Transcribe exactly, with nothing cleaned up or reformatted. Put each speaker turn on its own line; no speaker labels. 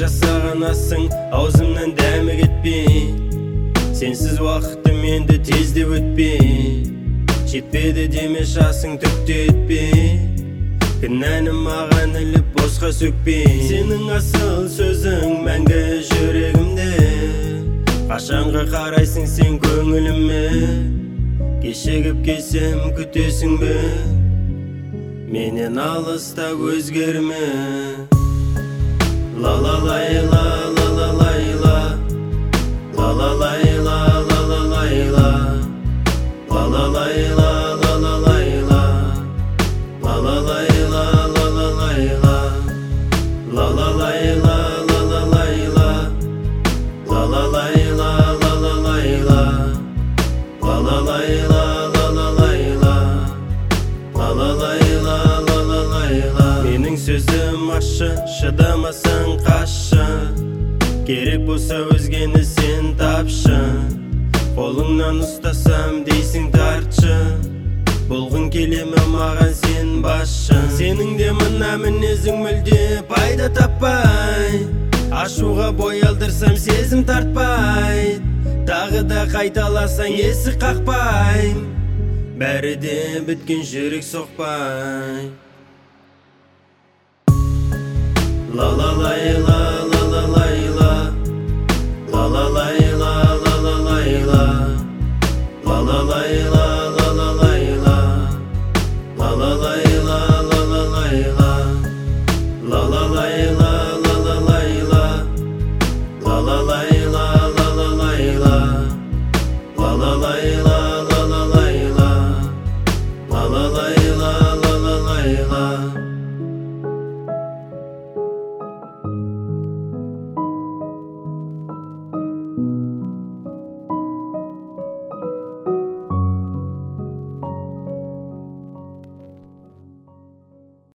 жасаған асың аузымнан дәмі кетпей, сенсіз уақытым енді тезде өтпей, жетпеді деме жасың түкте етпей, кінәні маған іліп босқа сөкпей. Сенің асыл сөзің мәңгі жүрегімде, қашанға қарайсың сен көңіліме, кешігіп келсем күтесің бе, менен алыста өзгерме. La la la la la la la la La la la la la la la la La la la la la la la la La la la la la la la la La la la la la la la la La la la la la la la la La la la la la la la la La la la la la la la la Менің сөзім ашы, шыдамасаң қашы, керек болса өзгені сен тапшы, қолыңнан ұстасам дейсің тартшы, болғың келемі маған сен басшы. Сенің де мына мінезің мүлде пайда таппай, ашуға бой алдырсам сезім тартпай, тағы да қайталасаң есік қақпай, бәрі де біткен жүрек соқпай. La la la la